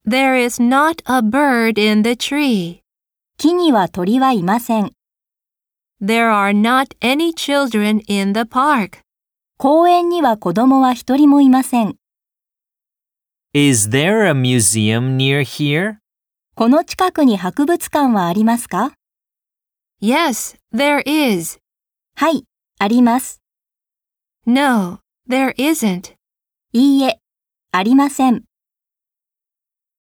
There is not a bird in the tree. 木には鳥はいません。 There are not any children in the park. 公園には子供は一人もいません。 Is there a museum near here? この近くに博物館はありますか？ Yes, there is. はい、あります。 No, there isn't. いいえ、ありません。